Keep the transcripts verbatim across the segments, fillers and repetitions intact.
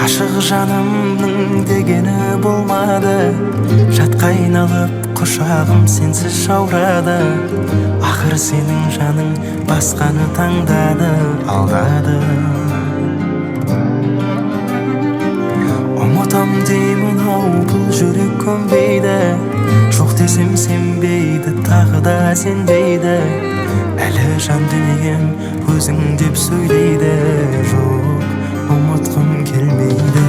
Ашық жанымның дегені болмады, жатқа айналып құшағым сенсіз жаурады. Ақыр сенің жаның басқаны таңдады, алдады. Ұмытам деймін ау, бұл жүрек көнбейді. Жоқ десем сенбейді, тағы да сенбейді. Әлі жан дүнием өзің деп сөйлейді. Жоқ, ұмытқым келмейді.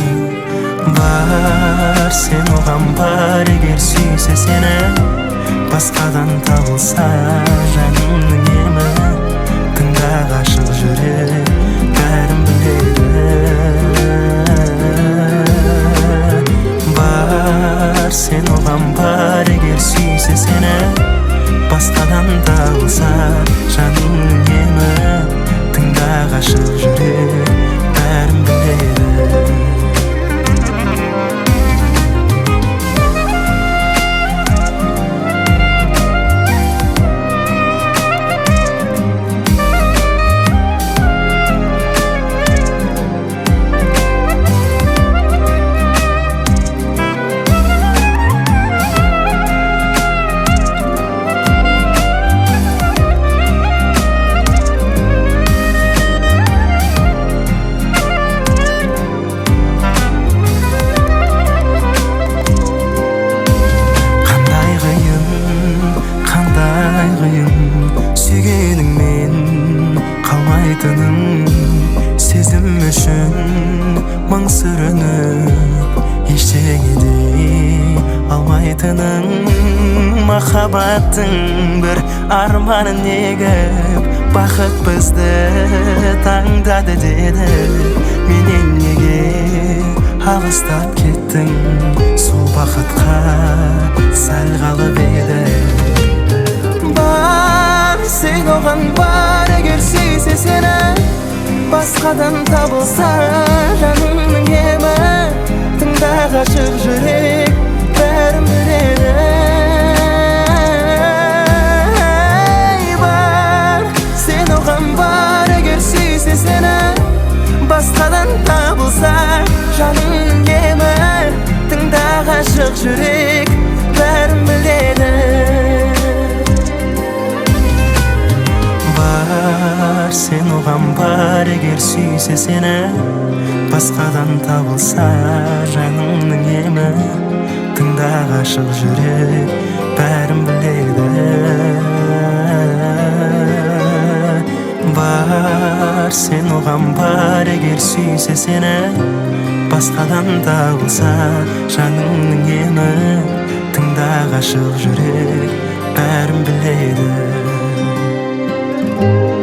Бар, сен оған бар, егер сүйсе сені. Басқадан табылса жаныңның емі. Тыңда ғашық жүрек, бәрін біледі. Бар, сен оған бар, егер сүйсе сені. Басқадан табылса жаныңның емі. Тыңда ғашық жүрек, бәрін біледі. Сезім үшін мың сүрініп, ештеңе дей алмайтының. Махаббаттың бір арманын егіп, бақыт бізді таңдады деді. Менен неге алыстап кеттің, сол бақытқа сәл қалып еді. Бар, сен оған бар, егер сүйсе сені. Басқадан табылса жаныңның емі. Тыңда ғашық жүрек, бәрін біледі. Бар, сен оған бар, егер сүйсе сені. Басқадан табылса жаныңның емі. Тыңда ғашық жүрек, бәрін біледі. Бар, сен оған бар, егер сүйсе сені. Басқадан табылса жаныңның емі. Тыңда ғашық жүрек, бәрін біледі. Бар, сен оған бар, егер сүйсе сені. Басқадан табылса жаныңның емі. Тыңда ғашық жүрек, бәрін біледі.